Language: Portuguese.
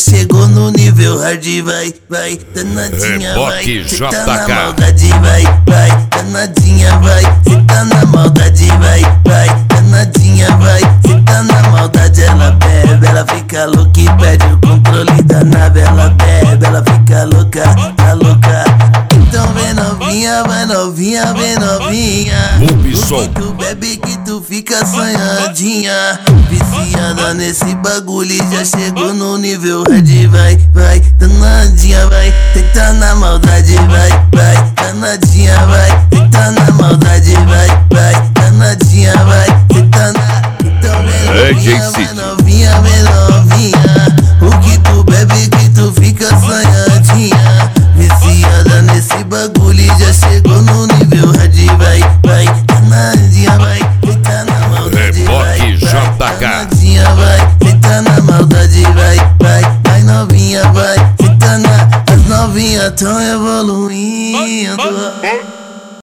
chegou no nível hard, vai, danadinha, vai. Reboque Cê tá na JK. maldade, vai, danadinha, vai. Cê tá na maldade, vai, danadinha, vai. Cê tá na maldade, ela bebe, ela fica louca e perde o controle da nave. Ela bebe, ela fica louca, tá louca. Então vem novinha, vai novinha, vem novinha. Robson. O que tu bebe que tu fica sonhadinha, viciada nesse bagulho e já chegou no nível hard, vai, danadinha, vai. Tenta na maldade, vai, danadinha, vai. Tenta na maldade, vai, danadinha, vai. Tenta na... Então vem novinha, vai novinha, vem novinha. O que tu bebe que tu fica sonhadinha, viciada nesse bagulho e já chegou no nível hard, vai, danadinha, vai. Tenta na maldade, Reboque JK. danadinha, vai. Tenta na maldade, vai novinha, vai. Tenta na... As novinhas tão evoluindo.